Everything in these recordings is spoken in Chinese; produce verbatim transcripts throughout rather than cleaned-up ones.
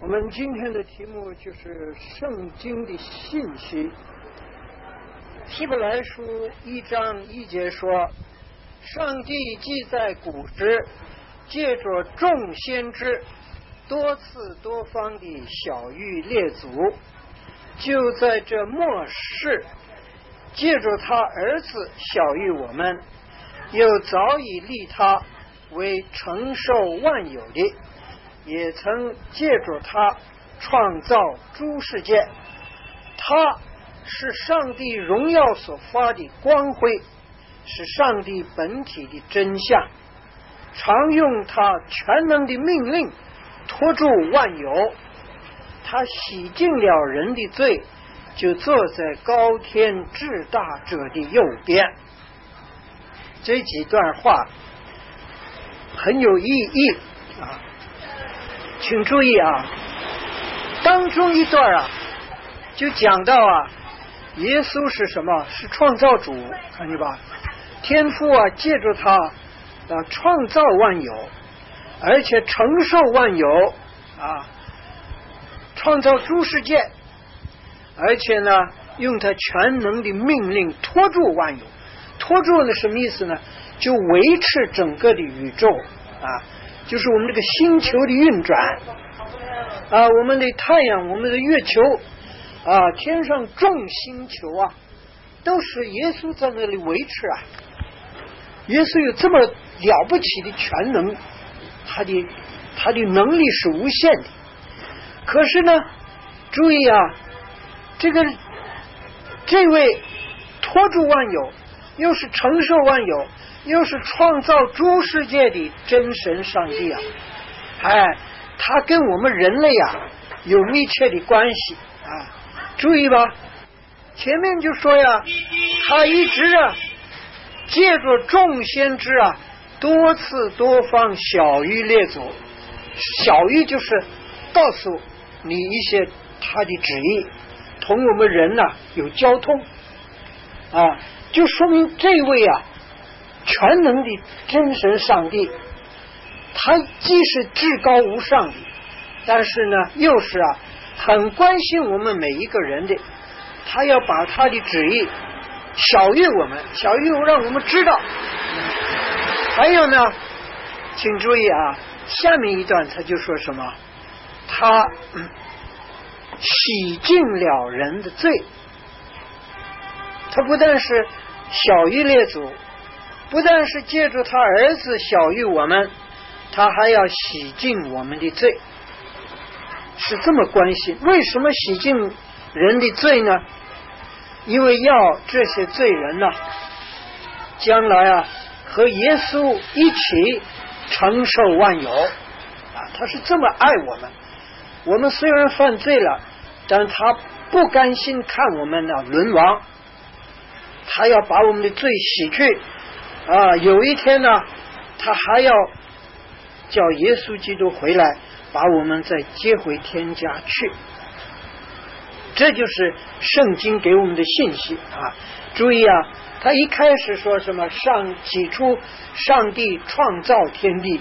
我们今天的题目就是圣经的信息。希伯来书一章一节说，上帝既在古时借着众先知多次多方的晓谕列祖，就在这末世借着他儿子晓谕我们，又早已立他为承受万有的，也曾借着他创造诸世界。他是上帝荣耀所发的光辉，是上帝本体的真相，常用他全能的命令托住万有。他洗净了人的罪，就坐在高天至大者的右边。这几段话很有意义啊，请注意啊，当中一段啊就讲到啊，耶稣是什么？是创造主，看见吧？天父啊借着他啊创造万有，而且承受万有啊，创造诸世界，而且呢用他全能的命令托住万有。托住呢什么意思呢？就维持整个的宇宙啊，就是我们这个星球的运转啊，我们的太阳，我们的月球啊，天上众星球啊，都是耶稣在那里维持啊。耶稣有这么了不起的全能，他的他的能力是无限的。可是呢，注意啊，这个这位托住万有，又是承受万有，又是创造诸世界的真神上帝啊，哎，他跟我们人类啊有密切的关系啊。注意吧，前面就说呀，他一直啊借着众先知啊多次多方晓谕列祖。晓谕就是告诉你一些他的旨意，同我们人呐、啊、有交通啊，就说明这位啊全能的真神上帝，他既是至高无上的，但是呢又是啊很关心我们每一个人的，他要把他的旨意晓谕我们，晓谕让我们知道。还有呢，请注意啊，下面一段他就说什么，他、嗯、洗净了人的罪。他不但是晓谕列祖，不但是借助他儿子晓谕我们，他还要洗净我们的罪，是这么关心。为什么洗净人的罪呢？因为要这些罪人呢、啊，将来啊和耶稣一起承受万有啊，他是这么爱我们。我们虽然犯罪了，但他不甘心看我们呢沦亡，他要把我们的罪洗去啊。有一天呢，他还要叫耶稣基督回来，把我们再接回天家去。这就是圣经给我们的信息啊！注意啊，他一开始说什么？上起初上帝创造天地，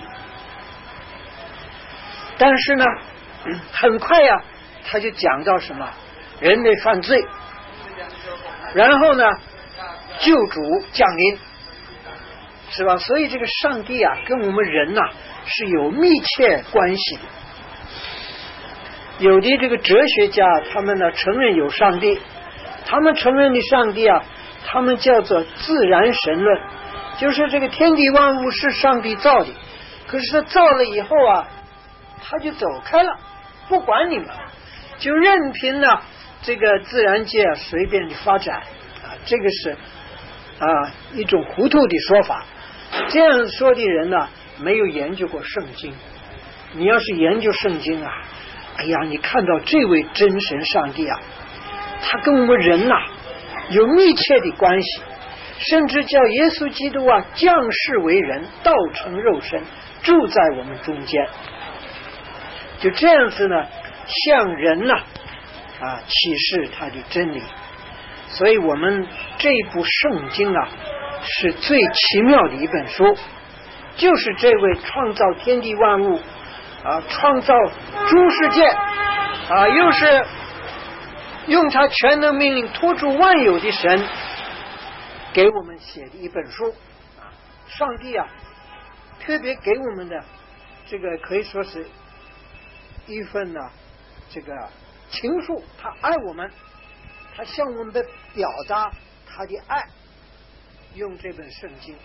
但是呢，很快呀、啊，他就讲到什么？人类犯罪，然后呢，救主降临，是吧？所以这个上帝啊，跟我们人呐、啊、是有密切关系的。有的这个哲学家，他们呢承认有上帝，他们承认的上帝啊，他们叫做自然神论，就是这个天地万物是上帝造的，可是他造了以后啊，他就走开了，不管你们，就任凭呢这个自然界啊随便的发展啊，这个是啊一种糊涂的说法。这样说的人呢，没有研究过圣经。你要是研究圣经啊，哎呀，你看到这位真神上帝啊，他跟我们人呐、啊、有密切的关系，甚至叫耶稣基督啊降世为人，道成肉身，住在我们中间。就这样子呢，向人呐 啊, 啊启示他的真理。所以我们这部圣经啊，是最奇妙的一本书，就是这位创造天地万物啊创造诸世界啊，又是用他全能命令托住万有的神给我们写的一本书啊。上帝啊特别给我们的这个可以说是一份呢、啊、这个情书，他爱我们，他向我们的表达他的爱，用这本圣经。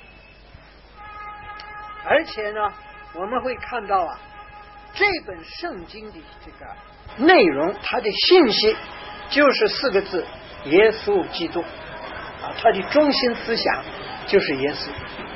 而且呢我们会看到啊，这本圣经的这个内容，它的信息就是四个字：耶稣基督啊，它的中心思想就是耶稣。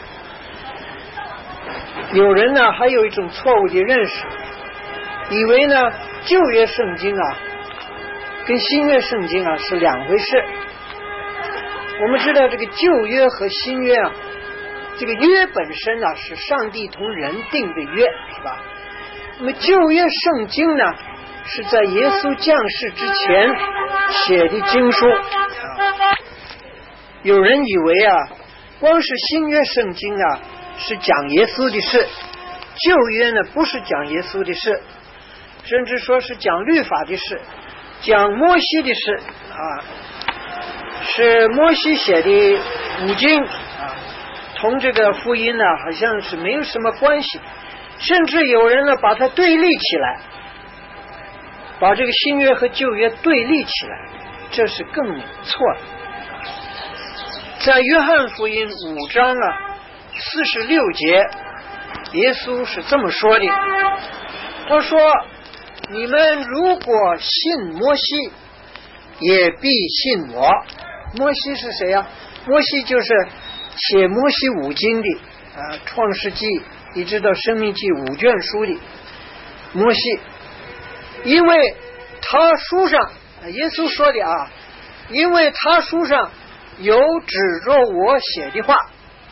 有人呢还有一种错误的认识，以为呢旧约圣经啊跟新约圣经啊是两回事。我们知道这个旧约和新约啊，这个约本身啊是上帝同人定的约，是吧？那么旧约圣经呢是在耶稣降世之前写的经书啊。有人以为啊光是新约圣经啊是讲耶稣的事，旧约呢不是讲耶稣的事，甚至说是讲律法的事，讲摩西的事啊，是摩西写的五经啊，同这个福音呢好像是没有什么关系，甚至有人呢把它对立起来，把这个新约和旧约对立起来，这是更错了。在约翰福音五章啊四十六节，耶稣是这么说的，他说你们如果信摩西，也必信我。摩西是谁啊？摩西就是写摩西五经的啊，创世纪一直到申命记五卷书的摩西，因为他书上耶稣说的啊，因为他书上有指着我写的话。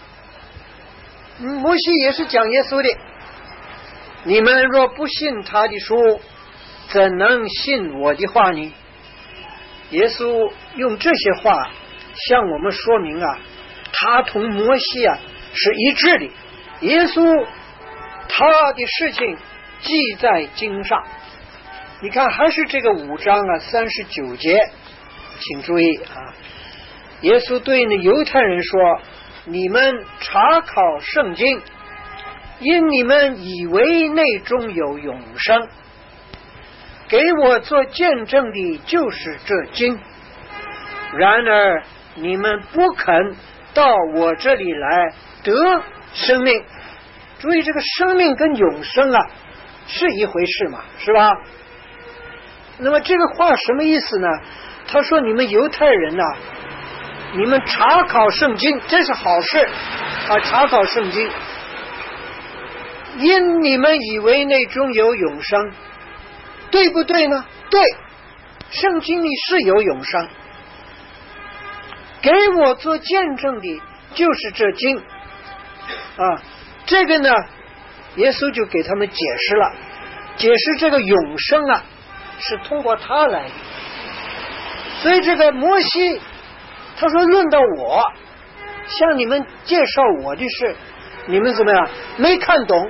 摩西也是讲耶稣的，你们若不信他的书，怎能信我的话呢？耶稣用这些话向我们说明啊，他同摩西啊是一致的。耶稣他的事情记在经上，你看还是这个五章啊三十九节，请注意啊，耶稣对那犹太人说，你们查考圣经，因你们以为内中有永生，给我做见证的就是这经，然而你们不肯到我这里来得生命。注意这个生命跟永生啊是一回事嘛，是吧？那么这个话什么意思呢？他说你们犹太人啊，你们查考圣经，这是好事啊，查考圣经，因你们以为内中有永生，对不对呢？对，圣经里是有永生，给我做见证的就是这经啊。这个呢耶稣就给他们解释了，解释这个永生啊是通过他来的。所以这个摩西他说论到我向你们介绍我的事，你们怎么样没看懂，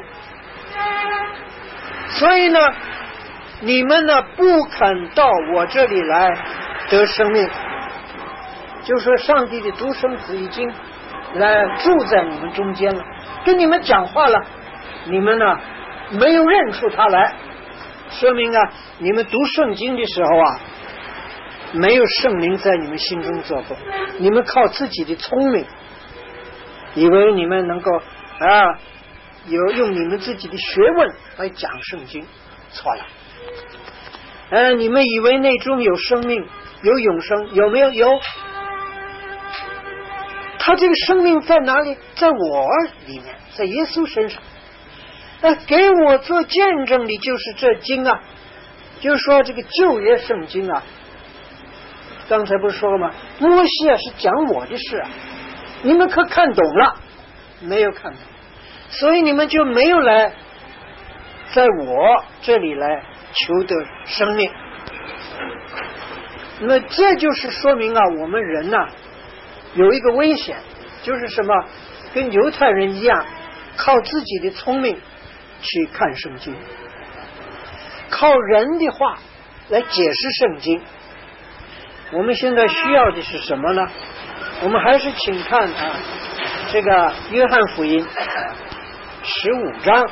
所以呢你们呢不肯到我这里来得生命，就说上帝的独生子已经来住在你们中间了，跟你们讲话了，你们呢没有认出他来，说明啊你们读圣经的时候啊没有圣灵在你们心中做工，你们靠自己的聪明以为你们能够啊有用你们自己的学问来讲圣经，错了。呃，你们以为内中有生命有永生，有没有？有。他这个生命在哪里？在我里面，在耶稣身上。那给我做见证的就是这经啊，就是说这个旧约圣经啊，刚才不是说了吗？摩西啊是讲我的事啊，你们可看懂了？没有看懂，所以你们就没有来在我这里来求得生命。那么这就是说明啊，我们人呐、啊、有一个危险，就是什么？跟犹太人一样，靠自己的聪明去看圣经， 靠人的话来解释圣经。我们现在需要的是什么呢？我们还是请看啊，这个约翰福音十五章，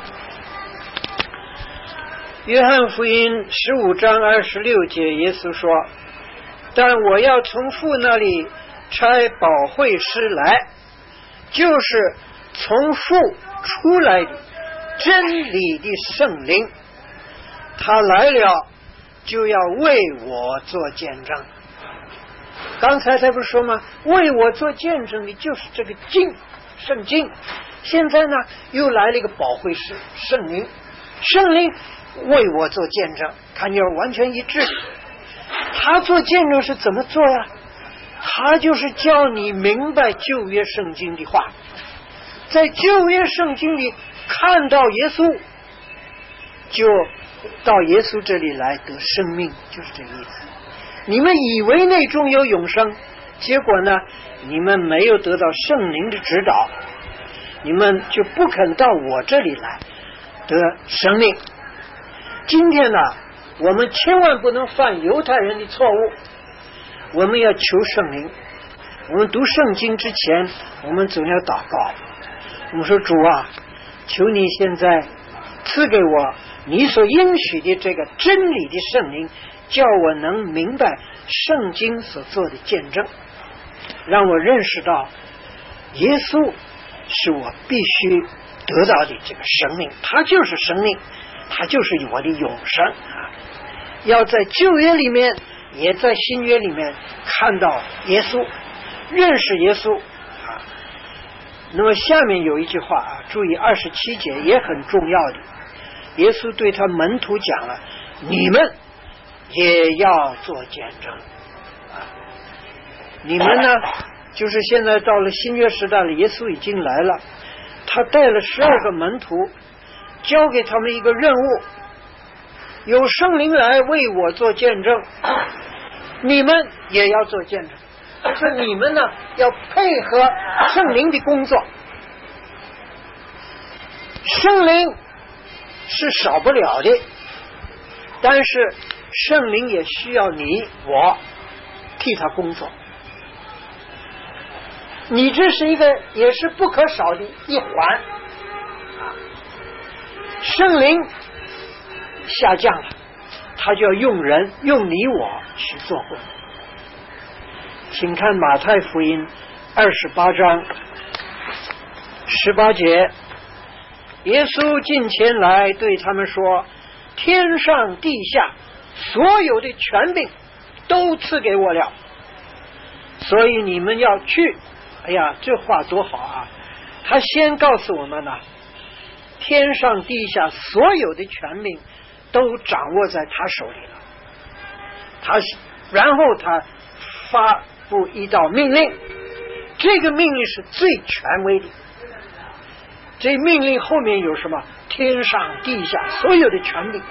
约翰福音十五章二十六节，耶稣说：但我要从父那里差保惠师来，就是从父出来的真理的圣灵，他来了就要为我做见证。刚才他不是说吗？为我做见证的就是这个经圣经，现在呢又来了一个保惠师圣灵，圣灵为我做见证，看见完全一致。他做见证是怎么做呀？他就是叫你明白旧约圣经的话，在旧约圣经里看到耶稣，就到耶稣这里来得生命，就是这个意思。你们以为内中有永生，结果呢你们没有得到圣灵的指导，你们就不肯到我这里来得生命。今天呢我们千万不能犯犹太人的错误，我们要求圣灵。我们读圣经之前，我们总要祷告，我们说主啊，求你现在赐给我你所应许的这个真理的圣灵，叫我能明白圣经所做的见证，让我认识到耶稣是我必须得到的这个生命，他就是生命，他就是我的永生啊！要在旧约里面也在新约里面看到耶稣，认识耶稣啊。那么下面有一句话啊，注意二十七节也很重要的，耶稣对他门徒讲了，你们也要做见证啊！你们呢，就是现在到了新约时代了，耶稣已经来了，他带了十二个门徒，交给他们一个任务，有圣灵来为我做见证，你们也要做见证。就是你们呢要配合圣灵的工作，圣灵是少不了的，但是圣灵也需要你我替他工作，你这是一个也是不可少的一环啊。圣灵下降了，他就要用人用你我去做工。请看马太福音二十八章十八节，耶稣近前来对他们说，天上地下所有的权柄都赐给我了，所以你们要去。哎呀，这话多好啊！他先告诉我们呢，天上地下所有的权柄都掌握在他手里了，他然后他发布一道命令，这个命令是最权威的，这命令后面有什么？天上地下所有的权柄，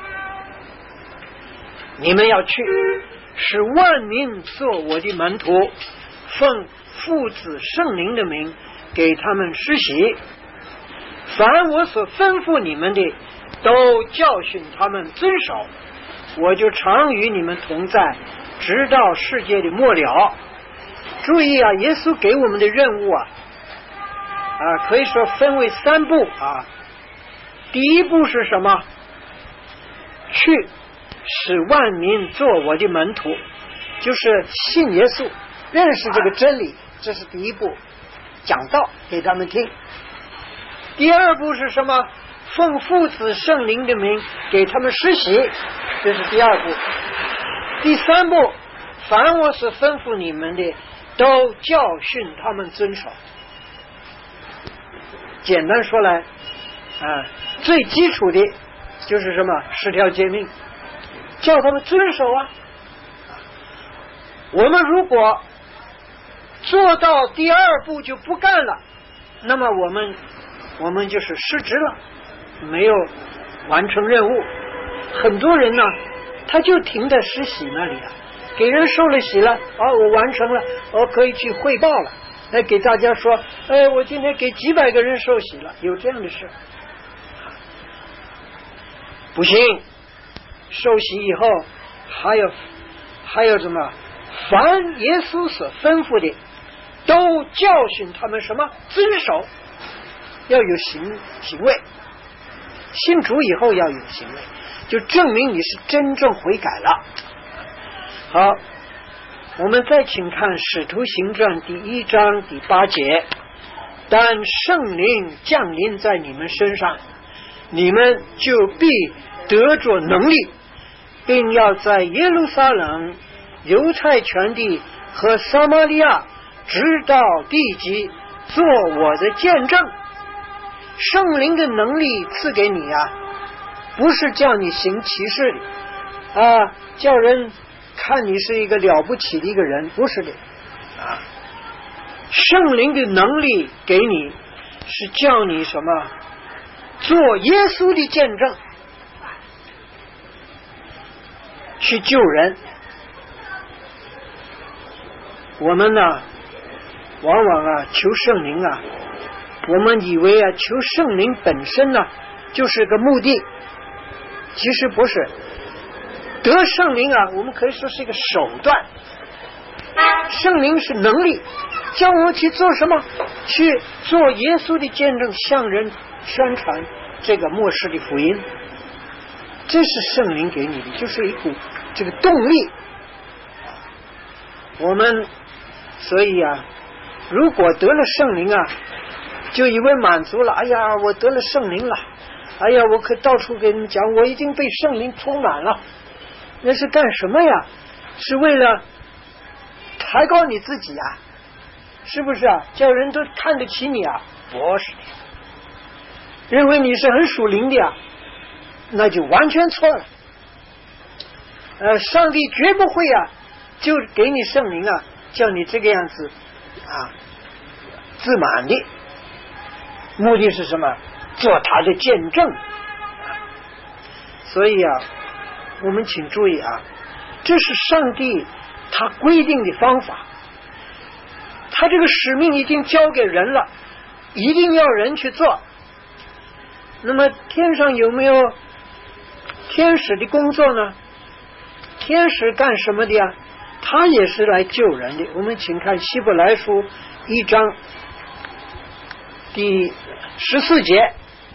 你们要去，使万民做我的门徒，奉父子圣灵的名给他们施洗，凡我所吩咐你们的都教训他们遵守，我就常与你们同在，直到世界的末了。注意啊，耶稣给我们的任务啊啊，可以说分为三步啊。第一步是什么？去使万民做我的门徒，就是信耶稣，认识这个真理，这是第一步，讲道给他们听。第二步是什么？奉父子圣灵的名给他们施洗，这是第二步。第三步，凡我所吩咐你们的都教训他们遵守。简单说来啊，最基础的就是什么？十条诫命，叫他们遵守啊。我们如果做到第二步就不干了，那么我们我们就是失职了，没有完成任务。很多人呢，他就停在施洗那里啊，给人受了洗了，哦，我完成了，我可以去汇报了，来给大家说，哎，我今天给几百个人受洗了，有这样的事？不行， 受洗以后，还有还有什么？凡耶稣所吩咐的，都教训他们什么？遵守，要有行行为。信主以后要有行为，就证明你是真正悔改了。好，我们再请看《使徒行传》第一章第八节。但圣灵降临在你们身上，你们就必得着能力，并要在耶路撒冷、犹太全地和撒玛利亚直到地极做我的见证。圣灵的能力赐给你啊，不是叫你行奇事的啊，叫人看你是一个了不起的一个人，不是的啊。圣灵的能力给你是叫你什么？做耶稣的见证，去救人。我们呢，往往啊求圣灵啊，我们以为啊求圣灵本身呢就是个目的，其实不是。得圣灵啊，我们可以说是一个手段。圣灵是能力，叫我们去做什么？去做耶稣的见证，向人宣传这个末世的福音。这是圣灵给你的，就是一股这个动力。我们所以啊，如果得了圣灵啊，就以为满足了。哎呀，我得了圣灵了，哎呀，我可到处给你讲，我已经被圣灵充满了。那是干什么呀？是为了抬高你自己啊，是不是啊？叫人都看得起你啊？不是的，认为你是很属灵的啊，那就完全错了。呃，上帝绝不会啊，就给你圣灵啊，叫你这个样子啊，自满的。目的是什么？做他的见证。所以啊，我们请注意啊，这是上帝他规定的方法，他这个使命已经交给人了，一定要人去做。那么天上有没有天使的工作呢？天使干什么的呀？他也是来救人的。我们请看希伯来书一章第十四节，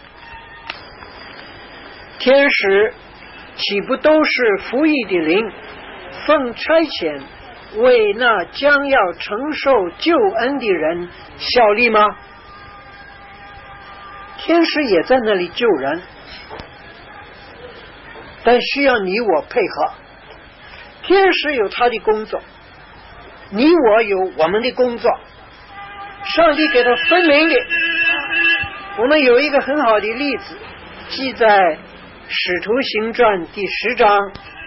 天使岂不都是服役的灵，奉差遣为那将要承受救恩的人效力吗？天使也在那里救人，但需要你我配合。天使有他的工作，你我有我们的工作，上帝给他分明的。我们有一个很好的例子，记在《使徒行传》第十章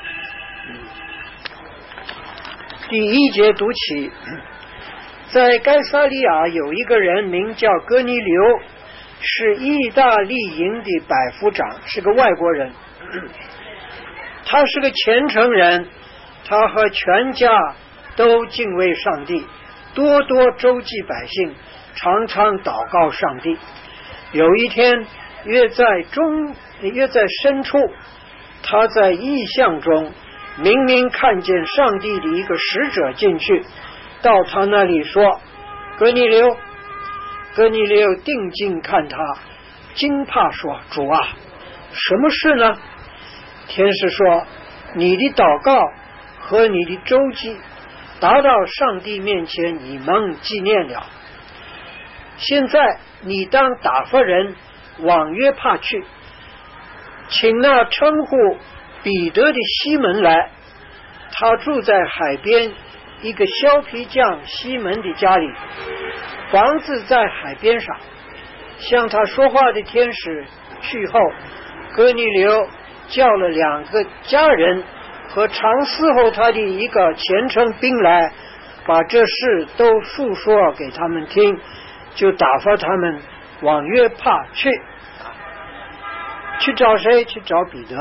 第一节读起。在该撒利亚有一个人名叫哥尼流，是意大利营的百夫长，是个外国人。他是个虔诚人，他和全家都敬畏上帝，多多周济百姓，常常祷告上帝。有一天，约在中约在深处，他在异象中明明看见上帝的一个使者进去，到他那里说：哥尼流。哥尼流定睛看他，惊怕说：主啊，什么事呢？天使说：你的祷告和你的周济达到上帝面前，以蒙纪念了。现在你当打发人往约帕去，请那称呼彼得的西门来，他住在海边一个削皮匠西门的家里，房子在海边上。向他说话的天使去后，哥尼流叫了两个家人和常伺候他的一个虔诚兵来，把这事都述说给他们听，就打发他们往约帕去。去找谁？去找彼得。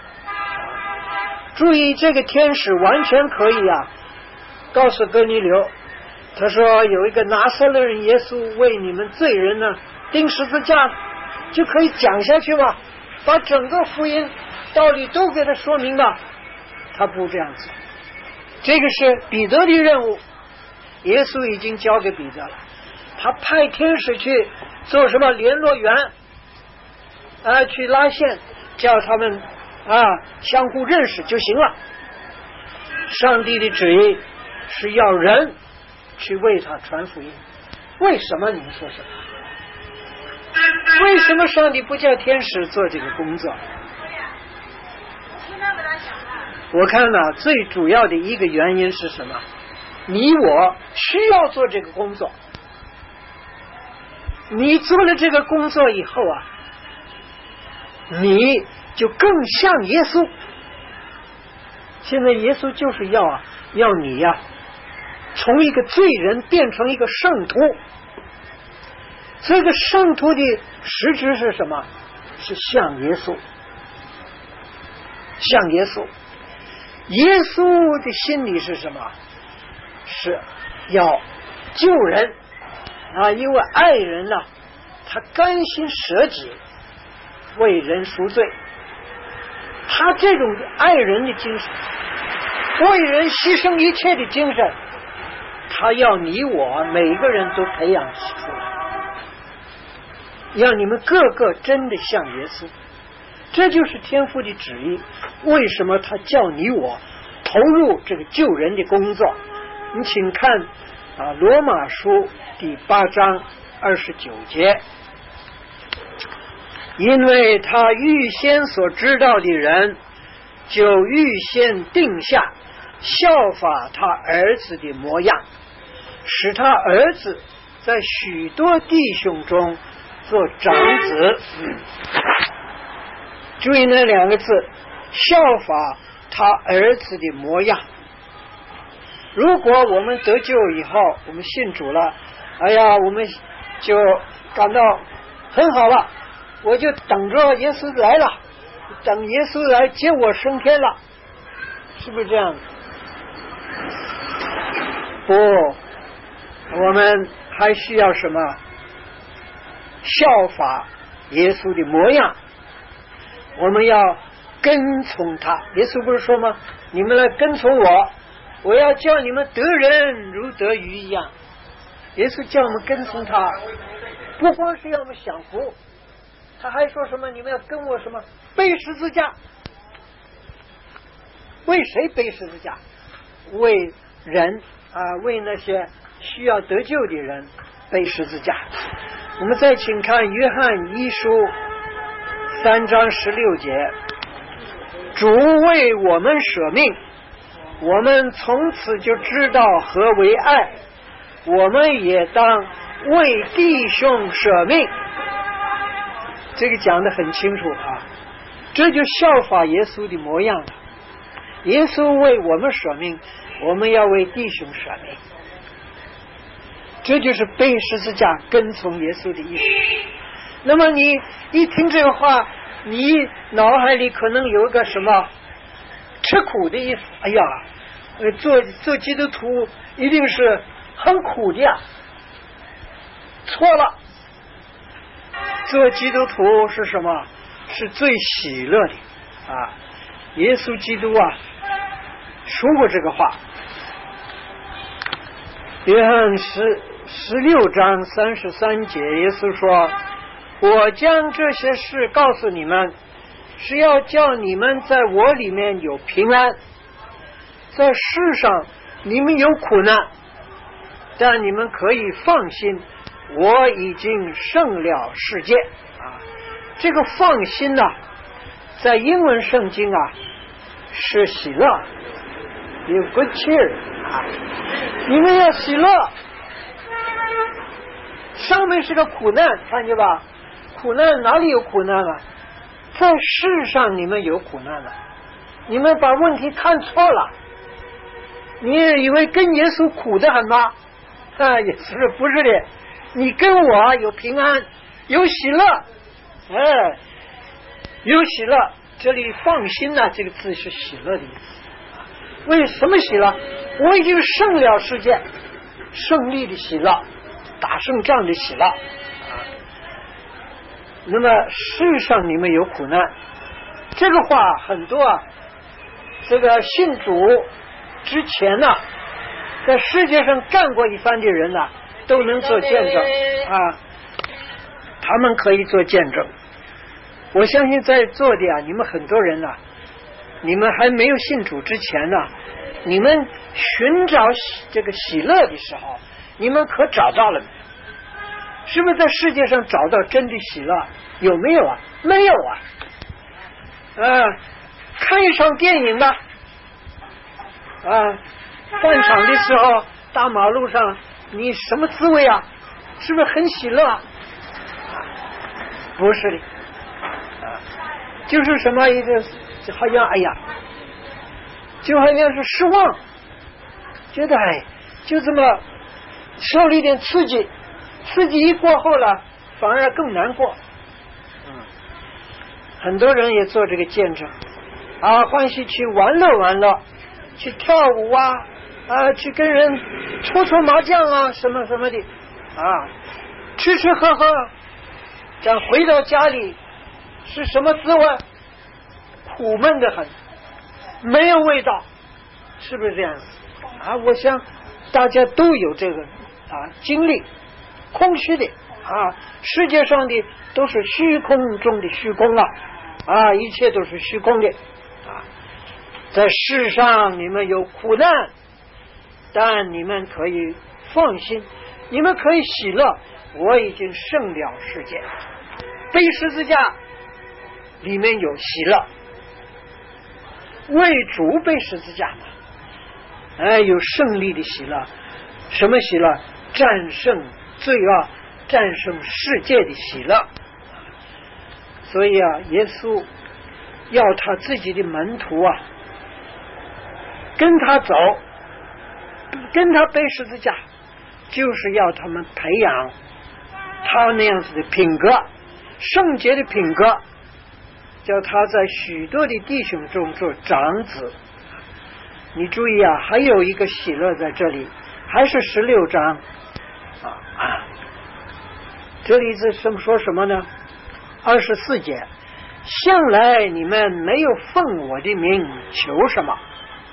注意，这个天使完全可以啊告诉哥尼流，他说有一个拿撒勒人耶稣为你们罪人呢钉十字架，就可以讲下去吧，把整个福音道理都给他说明了，他不这样子。这个是彼得的任务，耶稣已经交给彼得了。他派天使去做什么联络员啊，去拉线，叫他们啊相互认识就行了。上帝的旨意是要人去为他传福音。为什么？你们说什么？为什么上帝不叫天使做这个工作？我看呢、啊，最主要的一个原因是什么？你我需要做这个工作。你做了这个工作以后啊，你就更像耶稣。现在耶稣就是要啊，要你呀、啊，从一个罪人变成一个圣徒。这个圣徒的实质是什么？是像耶稣，像耶稣。耶稣的心里是什么？是要救人啊，因为爱人呢、啊，他甘心舍己为人赎罪。他这种爱人的精神，为人牺牲一切的精神，他要你我每个人都培养出来，让你们个个真的像耶稣。这就是天父的旨意。为什么他叫你我投入这个救人的工作？你请看啊，罗马书第八章二十九节，因为他预先所知道的人，就预先定下效法他儿子的模样，使他儿子在许多弟兄中做长子。嗯注意那两个字，效法他儿子的模样。如果我们得救以后，我们信主了，哎呀，我们就感到很好了，我就等着耶稣来了，等耶稣来接我升天了，是不是这样？不，我们还需要什么？效法耶稣的模样。我们要跟从他。耶稣不是说吗？你们来跟从我，我要叫你们得人如得鱼一样。耶稣叫我们跟从他，不光是要我们享福，他还说什么？你们要跟我什么？背十字架。为谁背十字架？为人啊，为那些需要得救的人背十字架。我们再请看约翰一书三章十六节，主为我们舍命，我们从此就知道何为爱，我们也当为弟兄舍命。这个讲得很清楚啊，这就效法耶稣的模样了。耶稣为我们舍命，我们要为弟兄舍命，这就是背十字架跟从耶稣的意思。那么你一听这个话，你脑海里可能有一个什么吃苦的意思。哎呀，呃，做做基督徒一定是很苦的呀。错了，做基督徒是什么？是最喜乐的啊！耶稣基督啊说过这个话。约翰十十六章三十三节，耶稣说，我将这些事告诉你们，是要叫你们在我里面有平安。在世上你们有苦难，但你们可以放心，我已经胜了世界啊！这个放心呢、啊，在英文圣经啊是喜乐，有 good cheer 啊！你们要喜乐。上面是个苦难，看见吧？苦难哪里有苦难了？在世上你们有苦难了，你们把问题看错了。你也以为跟耶稣苦得很吗？啊，也是不是的。你跟我有平安，有喜乐，哎，有喜乐。这里放心呐、啊，这个字是喜乐的意思。为什么喜乐？我已经胜了世界，胜利的喜乐，打胜仗的喜乐。那么世上你们有苦难， 这个话很多啊，这个信主之前呢、啊，在世界上干过一番的人呢、啊，都能做见证啊，他们可以做见证。我相信在座的啊，你们很多人呢、啊，你们还没有信主之前呢、啊，你们寻找这个喜乐的时候，你们可找到了没有？是不是在世界上找到真的喜乐？有没有啊？没有啊！啊，看一场电影吧，啊，散场的时候，大马路上，你什么滋味啊？是不是很喜乐？啊，不是的，啊，就是什么一个，好像哎呀，就好像是失望，觉得哎，就这么受了一点刺激。刺激一过后了，反而更难过。嗯，很多人也做这个见证啊，欢喜去玩乐玩乐，去跳舞啊，啊，去跟人搓搓麻将啊，什么什么的啊，吃吃喝喝，这样回到家里是什么滋味？苦闷的很，没有味道，是不是这样啊？我想大家都有这个啊经历。空虚的啊，世界上的都是虚空中的虚空啊，啊，一切都是虚空的啊。在世上你们有苦难，但你们可以放心，你们可以喜乐，我已经胜了世界。背十字架里面有喜乐，为主背十字架嘛，哎，有胜利的喜乐。什么喜乐？战胜罪恶，战胜世界的喜乐。所以啊，耶稣要他自己的门徒啊跟他走，跟他背十字架，就是要他们培养他那样子的品格，圣洁的品格，叫他在许多的弟兄中做长子。你注意啊，还有一个喜乐在这里，还是十六章啊啊，这里是什么说什么呢？二十四节，向来你们没有奉我的名求什么，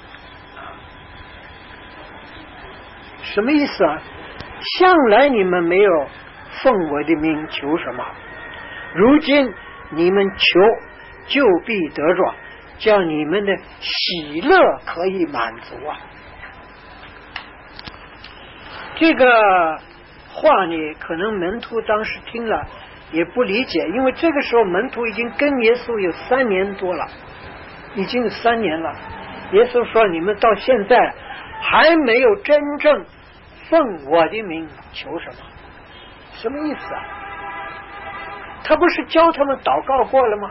什么意思啊？向来你们没有奉我的名求什么，如今你们求就必得着，叫你们的喜乐可以满足啊。这个话呢，可能门徒当时听了也不理解，因为这个时候门徒已经跟耶稣有三年多了，已经有三年了。耶稣说：“你们到现在还没有真正奉我的名求什么？”什么意思啊？他不是教他们祷告过了吗？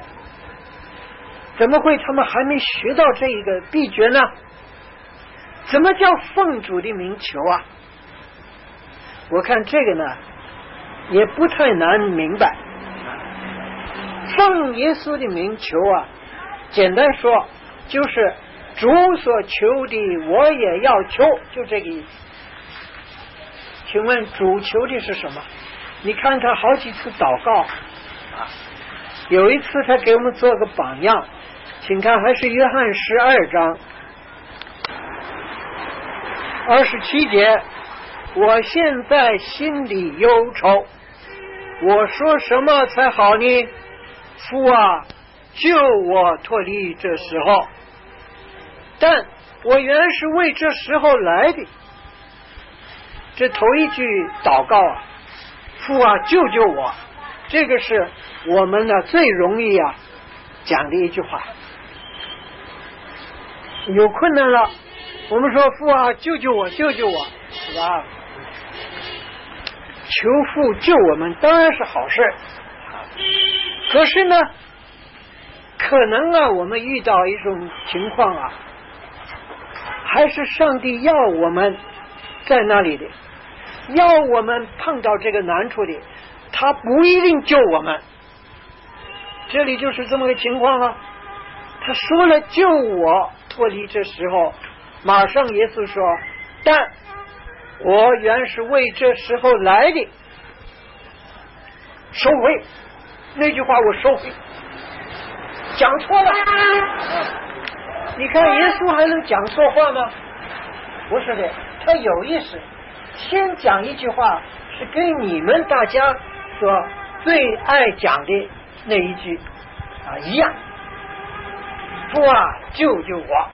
怎么会他们还没学到这一个秘诀呢？怎么叫奉主的名求啊？我看这个呢也不太难明白。奉耶稣的名求啊，简单说就是主所求的我也要求，就这个意思。请问主求的是什么？你看他好几次祷告啊，有一次他给我们做个榜样，请看还是约翰十二章二十七节，我现在心里忧愁，我说什么才好呢？父啊，救我脱离这时候，但我原是为这时候来的。这头一句祷告啊，父啊，救救我，这个是我们呢最容易啊讲的一句话。有困难了，我们说父啊，救救我，救救我，是吧？求父救我们当然是好事，可是呢，可能啊，我们遇到一种情况啊，还是上帝要我们在那里的，要我们碰到这个难处的，他不一定救我们。这里就是这么个情况啊。他说了救我脱离这时候，马上耶稣说，但我原是为这时候来的，收回那句话，我收回。 讲错了。你看耶稣还能讲错话吗？不是的，他有意识，先讲一句话是跟你们大家所最爱讲的那一句啊一样。父啊，救救我！